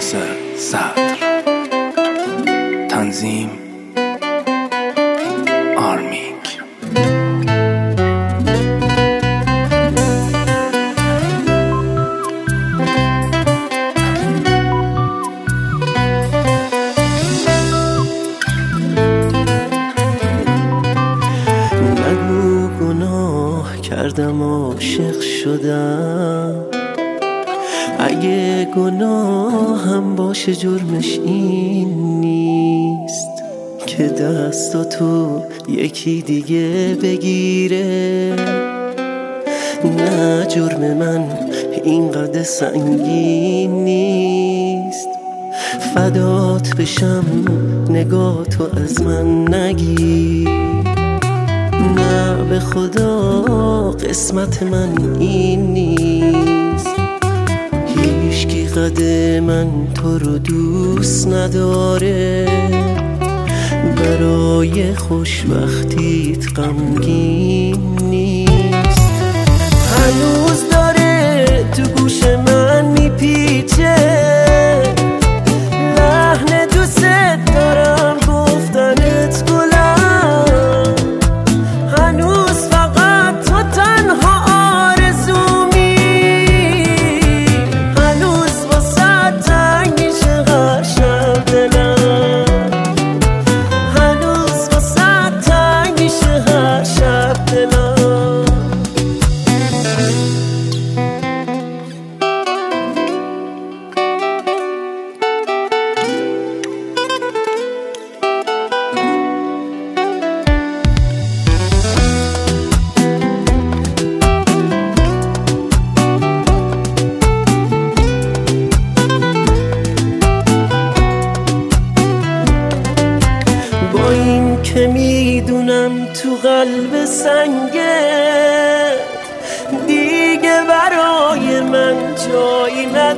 ناصر صدر. تنظیم آرمیک. نگو گناه کردم عاشق شدم، اگه گناه هم باشه جرمش این نیست که دستاتو یکی دیگه بگیره. نه جرم من اینقدر سنگین نیست، فدات بشم نگاهتو از من نگیر. نه به خدا قسمت من این نیست، هیچکی قد من تو رو دوست نداره. برای خوشبختیت غمگین نیست. هنوز داره تو گوش من میپیچه لحن دوست دارم گفتنت گلم. هنوز فقط تو تنها آرزومی، هنوز واسه تنگ میشه هر شب دلم، هنوز واسه تنگ میشه هر شب دلم. با این که میدونم تو قلب سنگه دیگه برای من جایی نداره.